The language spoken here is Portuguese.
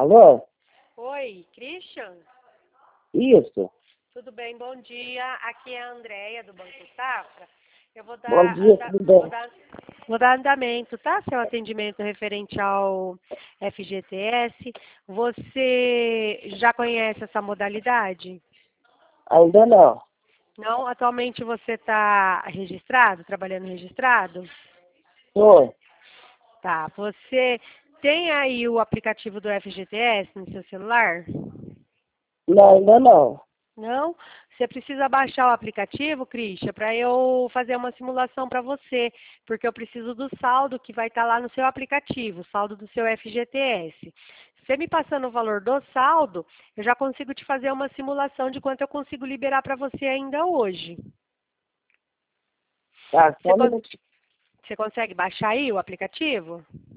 Alô? Oi, Christian? Isso. Tudo bem? Bom dia. Aqui é a Andréia, do Banco Safra. Eu vou Bom dar, dia, tudo bem? vou dar andamento, tá? Seu atendimento referente ao FGTS. Você já conhece essa modalidade? Ainda não. Não? Atualmente você está registrado, trabalhando registrado? Tô. Tá. Você tem aí o aplicativo do FGTS no seu celular? Não, ainda não. Não? Você precisa baixar o aplicativo, Christian, para eu fazer uma simulação para você, porque eu preciso do saldo que vai estar lá no seu aplicativo, o saldo do seu FGTS. Você me passando o valor do saldo, eu já consigo te fazer uma simulação de quanto eu consigo liberar para você ainda hoje. Tá, só Você, um minutinho. você consegue baixar aí o aplicativo?